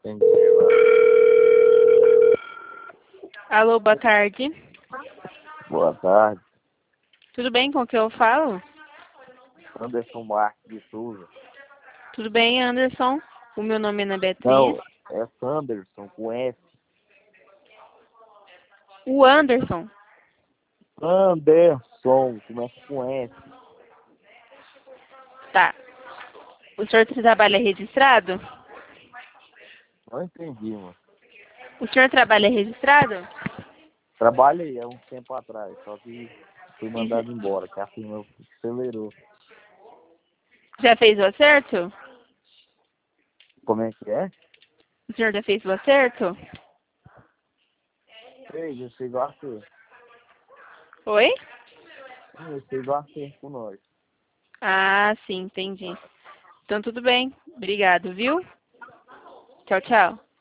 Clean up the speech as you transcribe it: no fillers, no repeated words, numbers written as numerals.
Entendi. Alô, boa tarde. Boa tarde. Tudo bem com o que eu falo? Anderson Marques de Souza. Tudo bem, Anderson? O meu nome é Ana Beatriz. Não, é Sanderson com F. O Anderson. Anderson, começa com F. Tá. O senhor trabalha registrado? Não entendi, mano. O senhor trabalha registrado? Trabalhei há um tempo atrás, só que fui E mandado embora, que a firma acelerou. já fez o acerto? Como é que é? O senhor já fez o acerto? Ei, eu sei do acerto. Oi? Eu sei do acerto com nós. Ah, sim, entendi. Então tudo bem. Obrigado, viu? Tchau, tchau.